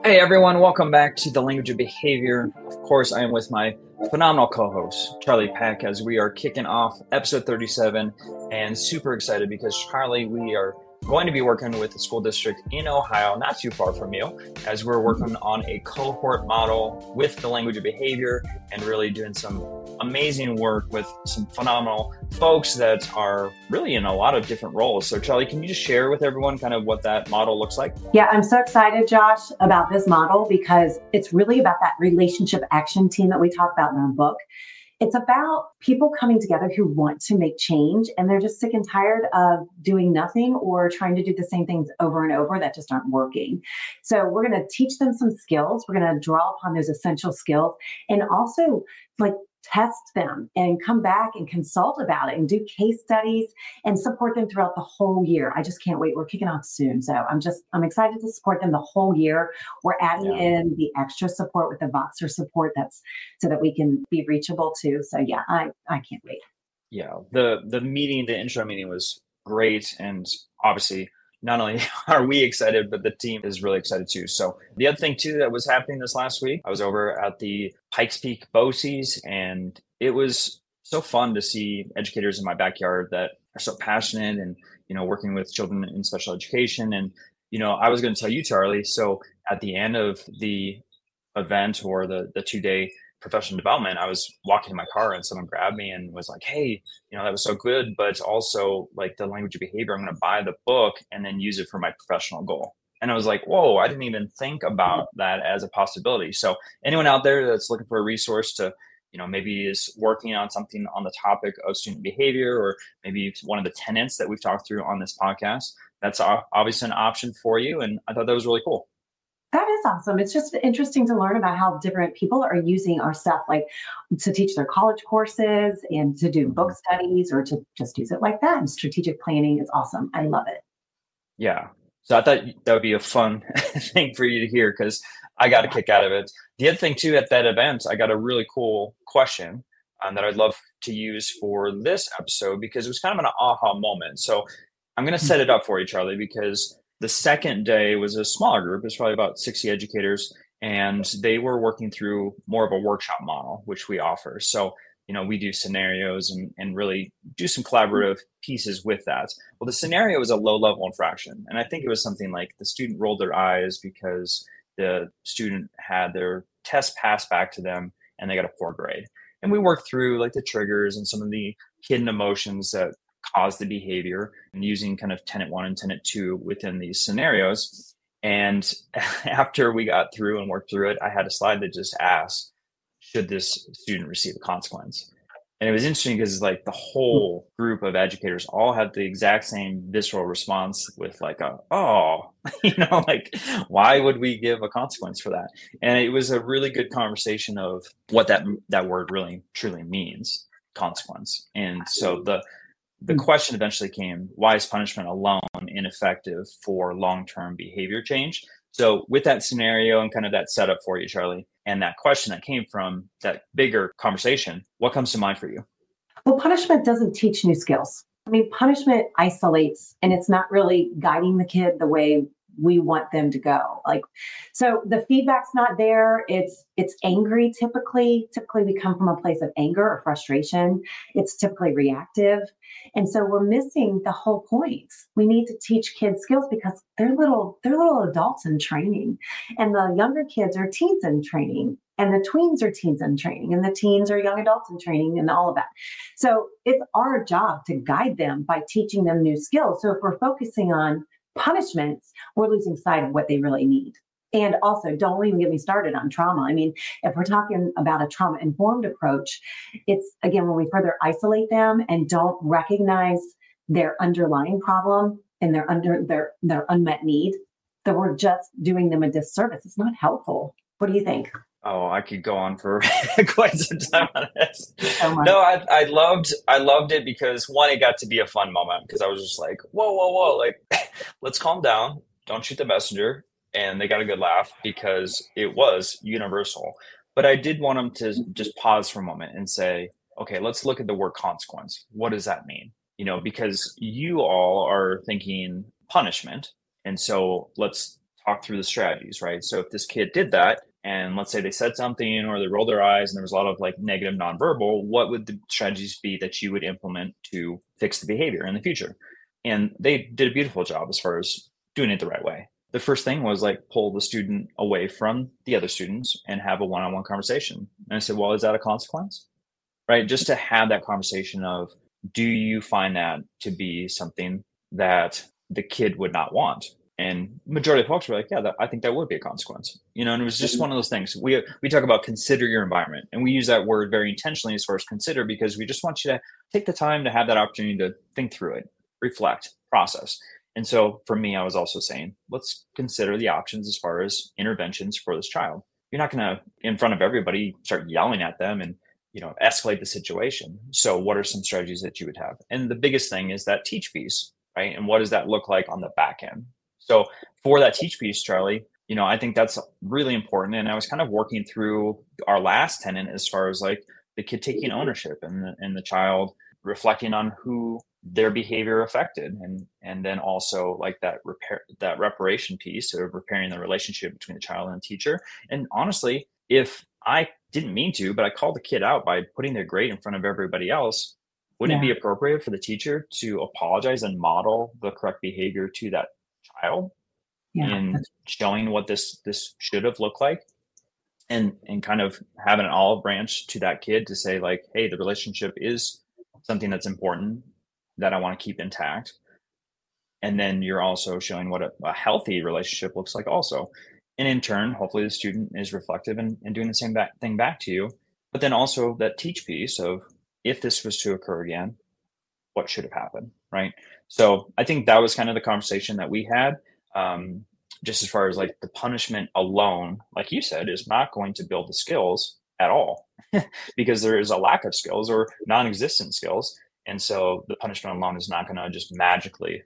Hey everyone, welcome back to the Language of Behavior. Of course, I am with my phenomenal co-host, Charlie Peck, as we are kicking off episode 37 and super excited because Charlie, we are going to be working with a school district in Ohio, not too far from you, as we're working on a cohort model with the Language of Behavior and really doing some amazing work with some phenomenal folks that are really in a lot of different roles. So Charlie, can you just share with everyone kind of what that model looks like? Yeah, I'm so excited, Josh, about this model because it's really about that relationship action team that we talk about in our book. It's about people coming together who want to make change and they're just sick and tired of doing nothing or trying to do the same things over and over that just aren't working. So we're going to teach them some skills. We're going to draw upon those essential skills and also test them and come back and consult about it and do case studies and support them throughout the whole year. I just can't wait. We're kicking off soon. So I'm excited to support them the whole year. We're adding in the extra support with the Voxer support that's so that we can be reachable too. So yeah, I can't wait. Yeah, the meeting, the intro meeting was great. And obviously not only are we excited, but the team is really excited too. So the other thing too that was happening this last week, I was over at the Pikes Peak BOCES, and it was so fun to see educators in my backyard that are so passionate and, working with children in special education. And, I was going to tell you, Charlie, so at the end of the event or the 2-day professional development, I was walking in my car and someone grabbed me and was like, hey, that was so good, but also like the Language of Behavior, I'm going to buy the book and then use it for my professional goal. And I was like, whoa, I didn't even think about that as a possibility. So anyone out there that's looking for a resource to, maybe is working on something on the topic of student behavior, or maybe one of the tenets that we've talked through on this podcast, that's obviously an option for you. And I thought that was really cool. That is awesome. It's just interesting to learn about how different people are using our stuff, like to teach their college courses and to do book studies or to just use it like that. And strategic planning is awesome. I love it. Yeah. So I thought that would be a fun thing for you to hear because I got a kick out of it. The other thing too, at that event, I got a really cool question that I'd love to use for this episode because it was kind of an aha moment. So I'm going to set it up for you, Charlie, because the second day was a smaller group. It was probably about 60 educators, and they were working through more of a workshop model, which we offer. So, we do scenarios and really do some collaborative pieces with that. Well, the scenario was a low-level infraction, and I think it was something like the student rolled their eyes because the student had their test passed back to them, and they got a poor grade. And we worked through like the triggers and some of the hidden emotions that cause the behavior and using kind of tenet 1 and tenet 2 within these scenarios. And after we got through and worked through it, I had a slide that just asked, should this student receive a consequence? And it was interesting because like the whole group of educators all had the exact same visceral response with like like, why would we give a consequence for that? And it was a really good conversation of what that word really truly means, consequence. And so the question eventually came, why is punishment alone ineffective for long-term behavior change? So with that scenario and kind of that setup for you, Charlie, and that question that came from that bigger conversation, what comes to mind for you? Well, punishment doesn't teach new skills. I mean, punishment isolates and it's not really guiding the kid the way we want them to go. So the feedback's not there. It's angry typically. Typically we come from a place of anger or frustration. It's typically reactive. And so we're missing the whole point. We need to teach kids skills because they're little adults in training. And the younger kids are teens in training. And the tweens are teens in training. And the teens are young adults in training and all of that. So it's our job to guide them by teaching them new skills. So if we're focusing on punishments, we're losing sight of what they really need. And also, don't even get me started on trauma. I mean, if we're talking about a trauma-informed approach, it's, again, when we further isolate them and don't recognize their underlying problem and their unmet need, that we're just doing them a disservice. It's not helpful. What do you think? Oh, I could go on for quite some time on this. No, I loved it because one, it got to be a fun moment because I was just like, whoa, like let's calm down. Don't shoot the messenger. And they got a good laugh because it was universal. But I did want them to just pause for a moment and say, okay, let's look at the word consequence. What does that mean? Because you all are thinking punishment. And so let's talk through the strategies, right? So if this kid did that, and let's say they said something or they rolled their eyes and there was a lot of like negative nonverbal, what would the strategies be that you would implement to fix the behavior in the future? And they did a beautiful job as far as doing it the right way. The first thing was like pull the student away from the other students and have a one-on-one conversation. And I said, well, is that a consequence? Right? Just to have that conversation of, do you find that to be something that the kid would not want? And majority of folks were like, yeah, I think that would be a consequence. And it was just one of those things. We talk about consider your environment, and we use that word very intentionally as far as consider, because we just want you to take the time to have that opportunity to think through it, reflect, process. And so for me, I was also saying, let's consider the options as far as interventions for this child. You're not going to, in front of everybody, start yelling at them and escalate the situation. So what are some strategies that you would have? And the biggest thing is that teach piece, right? And what does that look like on the back end? So for that teach piece, Charlie, I think that's really important. And I was kind of working through our last tenet as far as like the kid taking ownership and the child reflecting on who their behavior affected, and then also like that reparation piece of repairing the relationship between the child and the teacher. And honestly, if I didn't mean to, but I called the kid out by putting their grade in front of everybody else, wouldn't it be appropriate for the teacher to apologize and model the correct behavior to that child in showing what this should have looked like, and kind of having an olive branch to that kid to say like, hey, the relationship is something that's important that I want to keep intact. And then you're also showing what a healthy relationship looks like also. And in turn, hopefully the student is reflective and doing the same thing back to you. But then also that teach piece of, if this was to occur again, what should have happened, right? So I think that was kind of the conversation that we had. Just as far as like the punishment alone, like you said, is not going to build the skills at all because there is a lack of skills or non-existent skills. And so the punishment alone is not going to just magically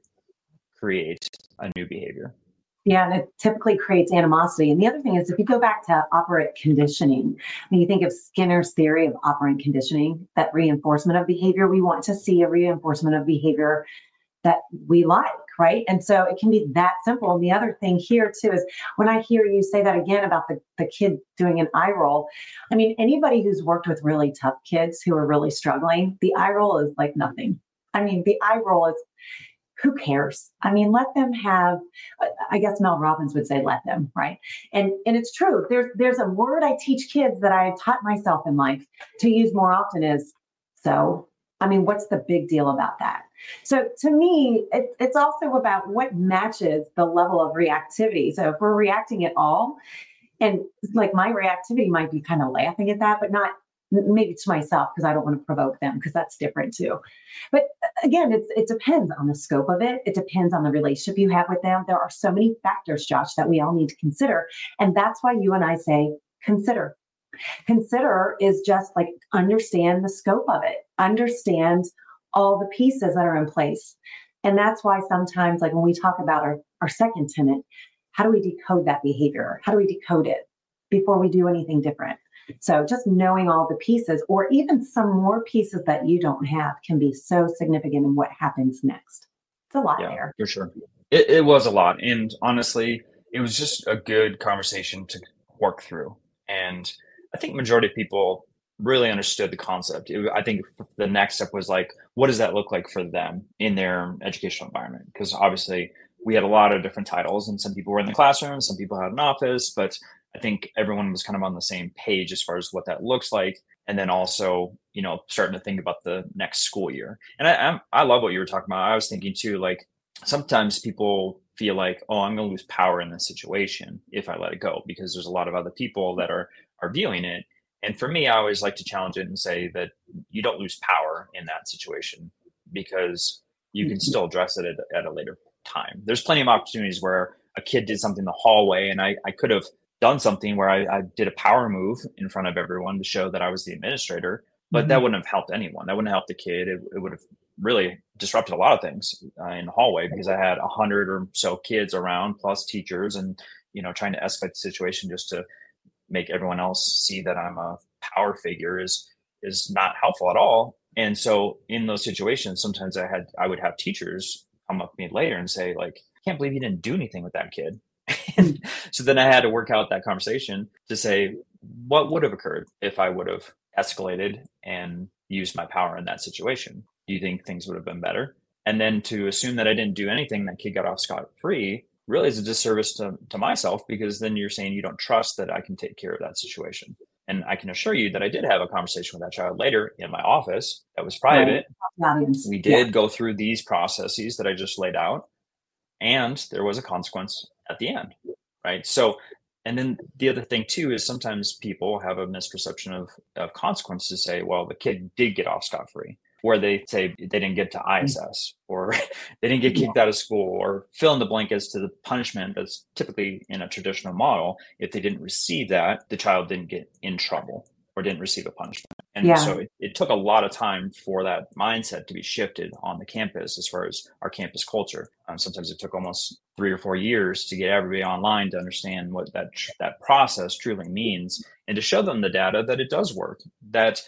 create a new behavior. Yeah, and it typically creates animosity. And the other thing is, if you go back to operant conditioning, when you think of Skinner's theory of operant conditioning, that reinforcement of behavior, we want to see a reinforcement of behavior that we like, right? And so it can be that simple. And the other thing here too is, when I hear you say that again about the kid doing an eye roll, I mean, anybody who's worked with really tough kids who are really struggling, the eye roll is like nothing. I mean, the eye roll is, who cares? I mean, let them have, I guess Mel Robbins would say, let them, right? And it's true. There's a word I teach kids that I taught myself in life to use more often is, so. I mean, what's the big deal about that? So to me, it's also about what matches the level of reactivity. So if we're reacting at all, and like my reactivity might be kind of laughing at that, but not maybe to myself, because I don't want to provoke them, because that's different too. But again, it depends on the scope of it. It depends on the relationship you have with them. There are so many factors, Josh, that we all need to consider. And that's why you and I say, consider. Consider is just like, understand the scope of it, understand all the pieces that are in place. And that's why sometimes, like when we talk about our second tenet, how do we decode that behavior? How do we decode it before we do anything different? So just knowing all the pieces, or even some more pieces that you don't have, can be so significant in what happens next. It's a lot there. For sure. It was a lot. And honestly, it was just a good conversation to work through. And I think majority of people really understood the concept. I think the next step was like, what does that look like for them in their educational environment? Because obviously we had a lot of different titles, and some people were in the classroom, some people had an office, but I think everyone was kind of on the same page as far as what that looks like. And then also, starting to think about the next school year. And I love what you were talking about. I was thinking too, like sometimes people feel like, oh, I'm going to lose power in this situation if I let it go, because there's a lot of other people that are viewing it. And for me, I always like to challenge it and say that you don't lose power in that situation, because you can still address it at a later time. There's plenty of opportunities where a kid did something in the hallway, and I could have done something where I did a power move in front of everyone to show that I was the administrator, but that wouldn't have helped anyone. That wouldn't have helped the kid. It would have really disrupted a lot of things in the hallway, because I had 100 or so kids around, plus teachers, and trying to escalate the situation just to make everyone else see that I'm a power figure is not helpful at all. And so in those situations, sometimes I would have teachers come up to me later and say, like, I can't believe you didn't do anything with that kid. Mm. So then I had to work out that conversation to say, what would have occurred if I would have escalated and used my power in that situation? Do you think things would have been better? And then to assume that I didn't do anything, that kid got off scot free, really is a disservice to myself, because then you're saying you don't trust that I can take care of that situation. And I can assure you that I did have a conversation with that child later in my office that was Right. private. Audience. We Yeah. did go through these processes that I just laid out, and there was a consequence at the end, right? So, and then the other thing too is sometimes people have a misperception of consequences. Say, well, the kid did get off scot free, where they say they didn't get to ISS, or they didn't get Yeah. kicked out of school, or fill in the blank as to the punishment that's typically in a traditional model. If they didn't receive that, the child didn't get in trouble or didn't receive a punishment. And Yeah. so it took a lot of time for that mindset to be shifted on the campus as far as our campus culture. Sometimes it took almost 3 or 4 years to get everybody online to understand what that process truly means, and to show them the data that it does work. That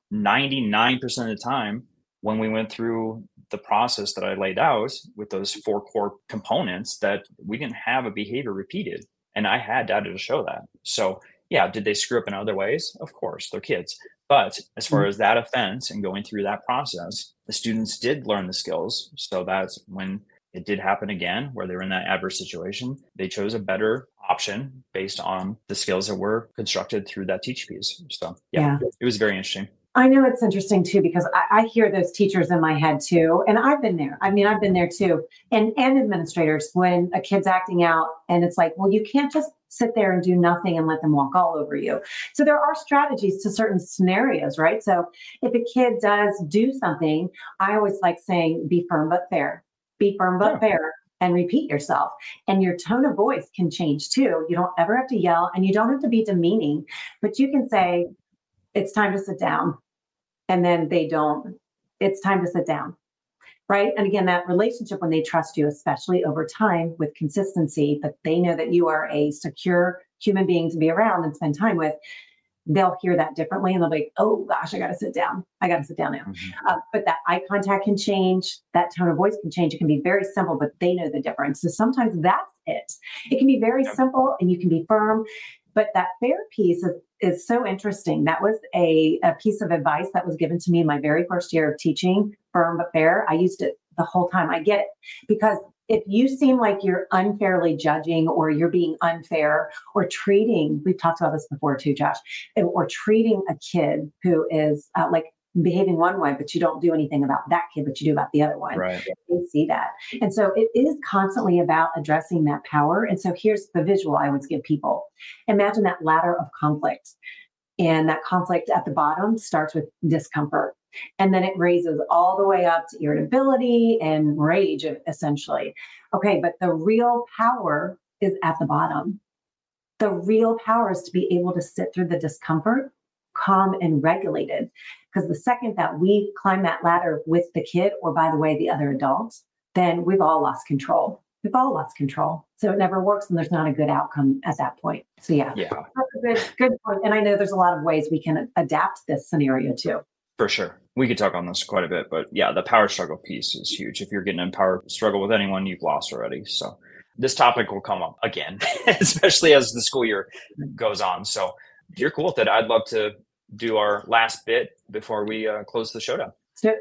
99% of the time, when we went through the process that I laid out with those 4 core components, that we didn't have a behavior repeated. And I had data to show that. So yeah, did they screw up in other ways? Of course, they're kids. But as far as that offense and going through that process, the students did learn the skills. So that's when it did happen again, where they were in that adverse situation, they chose a better option based on the skills that were constructed through that teach piece. So yeah, Yeah. it was very interesting. I know it's interesting too, because I hear those teachers in my head too. And I've been there. I mean, I've been there too. And administrators, when a kid's acting out and it's like, well, you can't just sit there and do nothing and let them walk all over you. So there are strategies to certain scenarios, right? So if a kid does do something, I always like saying, be firm but fair, be firm but Yeah. fair. And repeat yourself. And your tone of voice can change too. You don't ever have to yell, and you don't have to be demeaning, but you can say, it's time to sit down. And then they don't, it's time to sit down. Right. And again, that relationship, when they trust you, especially over time with consistency, but they know that you are a secure human being to be around and spend time with, they'll hear that differently, and they'll be like, oh gosh, I got to sit down. I got to sit down now. But that eye contact can change. That tone of voice can change. It can be very simple, but they know the difference. So sometimes that's it. It can be very simple and you can be firm. But that fair piece is so interesting. That was a piece of advice that was given to me in my very first year of teaching, firm but fair. I used it the whole time. I get it, because if you seem like you're unfairly judging, or you're being unfair, or treating, we've talked about this before too, Josh, or treating a kid who is like behaving one way, but you don't do anything about that kid, but you do about the other one. Right. They see that. And so it is constantly about addressing that power. And so here's the visual I always give people. Imagine that ladder of conflict. And that conflict at the bottom starts with discomfort. And then it raises all the way up to irritability and rage, essentially. Okay, but the real power is at the bottom. The real power is to be able to sit through the discomfort, calm and regulated. Because the second that we climb that ladder with the kid, or by the way, the other adults, then we've all lost control. We've all lost control. So it never works, and there's not a good outcome at that point. So yeah, Yeah, that's a good point. And I know there's a lot of ways we can adapt this scenario too. for sure. We could talk on this quite a bit, but yeah, the power struggle piece is huge. If you're getting in power struggle with anyone, you've lost already. So this topic will come up again, especially as the school year goes on. So if you're cool with it, I'd love to do our last bit before we close the show down. So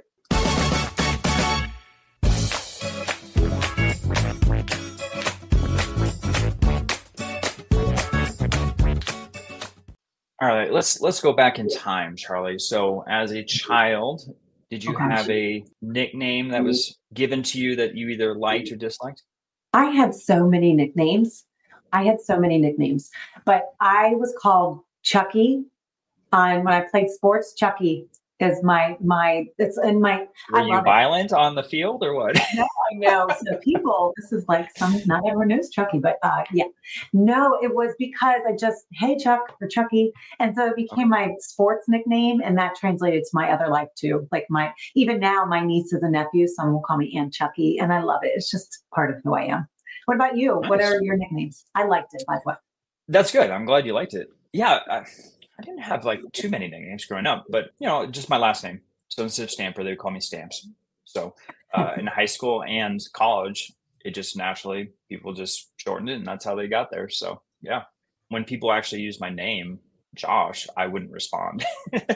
All right, let's go back in time, Charlie. So as a child, did you have a nickname that was given to you that you either liked or disliked? I had so many nicknames. But I was called Chucky on when I played sports. Chucky is my it's in my Were I you love it. violent on the field or what? No, I know. So people, this is like not everyone knows Chucky, but yeah. No, it was because I just, hey Chuck or Chucky. And so it became my sports nickname, and that translated to my other life too. Like even now, my nieces and nephews, some will call me Aunt Chucky, and I love it. It's just part of who I am. What about you? Nice. What are your nicknames? I liked it, by the way. That's good. I'm glad you liked it. Yeah, I didn't have like too many nicknames growing up, but just my last name. So instead of Stamper, they would call me Stamps. So in high school and college, it just naturally, people just shortened it and that's how they got there. So yeah, when people actually use my name, Josh, I wouldn't respond.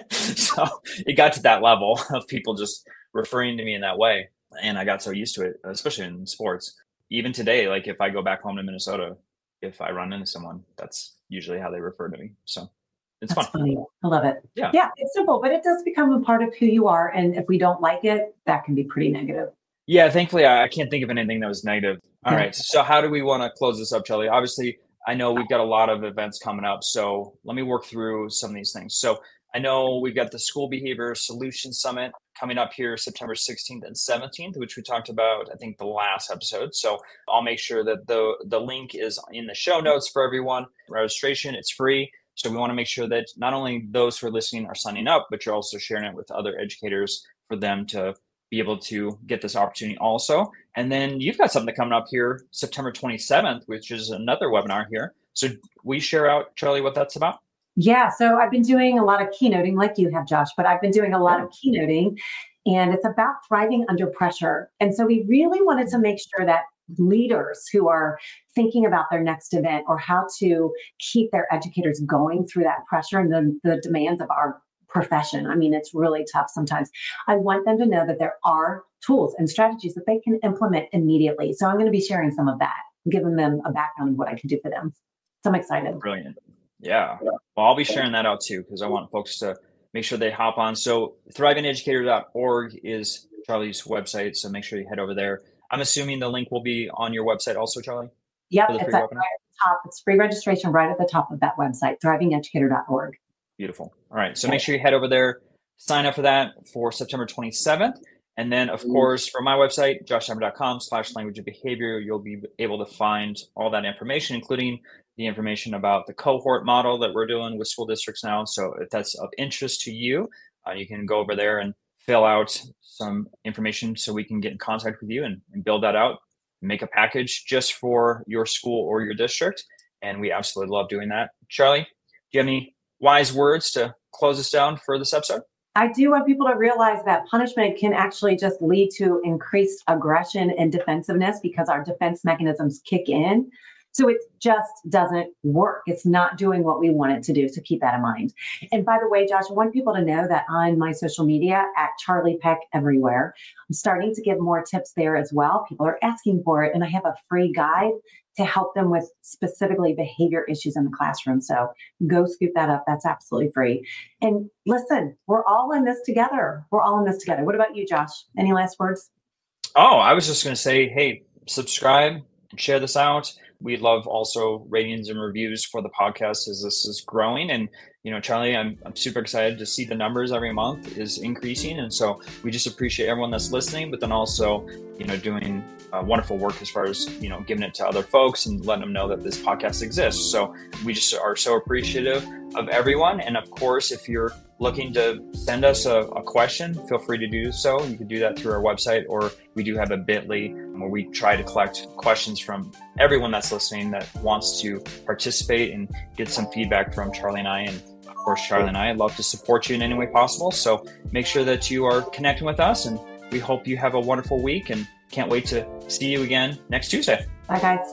So it got to that level of people just referring to me in that way. And I got so used to it, especially in sports. Even today, like if I go back home to Minnesota, if I run into someone, that's usually how they refer to me. So it's That's fun. funny. I love it. Yeah. Yeah, it's simple, but it does become a part of who you are. And if we don't like it, that can be pretty negative. Yeah, thankfully, I can't think of anything that was negative. All Yeah. right. So how do we want to close this up, Charlie? Obviously, I know we've got a lot of events coming up. So let me work through some of these things. So I know we've got the School Behavior Solutions Summit coming up here September 16th and 17th, which we talked about, I think, the last episode. So I'll make sure that the link is in the show notes for everyone. Registration, it's free. So we want to make sure that not only those who are listening are signing up, but you're also sharing it with other educators for them to be able to get this opportunity also. And then you've got something coming up here September 27th, which is another webinar here. So we share out, Charlie, what that's about? Yeah, so I've been doing a lot of keynoting like you have, Josh, but I've been doing a lot of keynoting, and it's about thriving under pressure. And so we really wanted to make sure that leaders who are thinking about their next event or how to keep their educators going through that pressure and the demands of our profession. I mean, it's really tough sometimes. I want them to know that there are tools and strategies that they can implement immediately. So I'm going to be sharing some of that, giving them a background of what I can do for them. So I'm excited. Brilliant. Yeah. Well, I'll be sharing that out too, because I want folks to make sure they hop on. So thrivingeducator.org is Charlie's website. So make sure you head over there. I'm assuming the link will be on your website also, Charlie? Yep, it's right at the top. It's free registration right at the top of that website, thrivingeducator.org. Beautiful. All right. So make sure you head over there, sign up for that for September 27th. And then, of course, from my website, joshhammer.com/language and behavior, you'll be able to find all that information, including the information about the cohort model that we're doing with school districts now. So if that's of interest to you, you can go over there and fill out some information so we can get in contact with you and build that out, make a package just for your school or your district. And we absolutely love doing that. Charlie, do you have any wise words to close us down for this episode? I do want people to realize that punishment can actually just lead to increased aggression and defensiveness because our defense mechanisms kick in. So it just doesn't work. It's not doing what we want it to do. So keep that in mind. And by the way, Josh, I want people to know that on my social media at Charlie Peck everywhere, I'm starting to give more tips there as well. People are asking for it. And I have a free guide to help them with specifically behavior issues in the classroom. So go scoop that up. That's absolutely free. And listen, we're all in this together. We're all in this together. What about you, Josh? Any last words? Oh, I was just going to say, hey, subscribe and share this out. We love also ratings and reviews for the podcast as this is growing. And, you know, Charlie, I'm super excited to see the numbers every month is increasing. And so we just appreciate everyone that's listening, but then also, you know, doing wonderful work as far as, you know, giving it to other folks and letting them know that this podcast exists. So we just are so appreciative of everyone. And of course, if you're looking to send us a question, feel free to do so. You can do that through our website, or we do have a bit.ly where we try to collect questions from everyone that's listening that wants to participate and get some feedback from Charlie and I. And of course, Charlie and I love to support you in any way possible. So make sure that you are connecting with us, and we hope you have a wonderful week and can't wait to see you again next Tuesday. Bye, guys.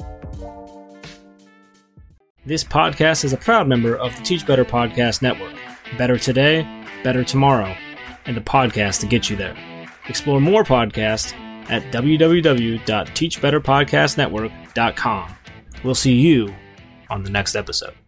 This podcast is a proud member of the Teach Better Podcast Network. Better today, better tomorrow, and a podcast to get you there. Explore more podcasts at www.teachbetterpodcastnetwork.com. We'll see you on the next episode.